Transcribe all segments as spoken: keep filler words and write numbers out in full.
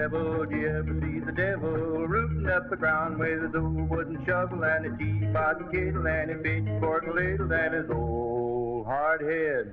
devil. Do you ever see the devil rooting up the ground with his old wooden shovel and his teapot kettle and his pitchfork ladle and his old hard head?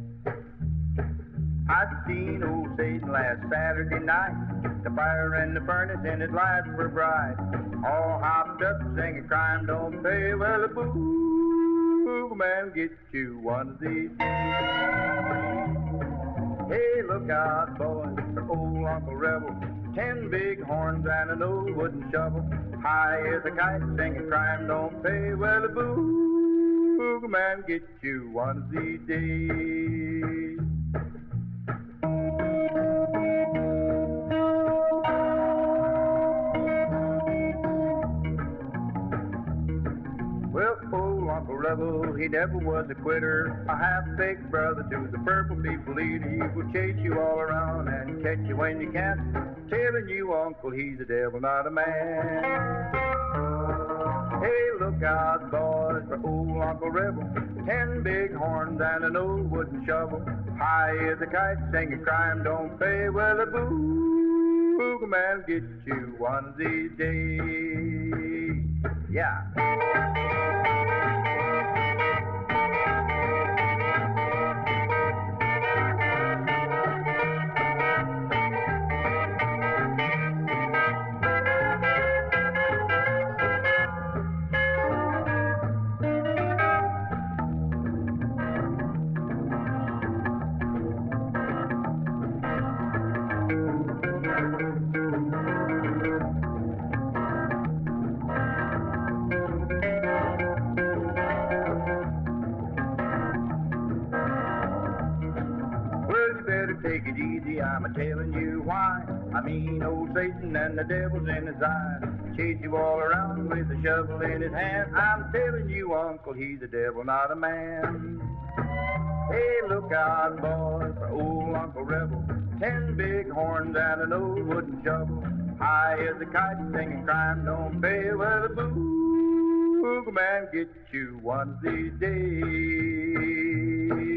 I seen old Satan last Saturday night. The fire and the furnace and his lights were bright. All hopped up singing crime don't pay. Well, the boogeyman gets you one of these days. Hey, look out, boys, for old Uncle Rebel. Ten big horns and an old wooden shovel. High as a kite singing crime don't pay. Well, the boogeyman gets you one of these days. Well, old Uncle Rebel, he never was a quitter, a half-baked brother to the purple people eater. He will chase you all around and catch you when you can't. Telling you, Uncle, he's a devil, not a man. Hey, look out, boys, for old Uncle Rebel. Ten big horns and an old wooden shovel. High as a kite, singing crime don't pay. Well, the boogeyman gets you one of these days. Yeah. Take it easy, I'm a-telling you why. I mean old Satan and the devil's in his eyes. Chase you all around with a shovel in his hand. I'm telling you, Uncle, he's a devil, not a man. Hey, look out, boys, for old Uncle Rebel. Ten big horns and an old wooden shovel. High as a kite, singing crime don't pay. Well, the boogeyman gets you one of these days.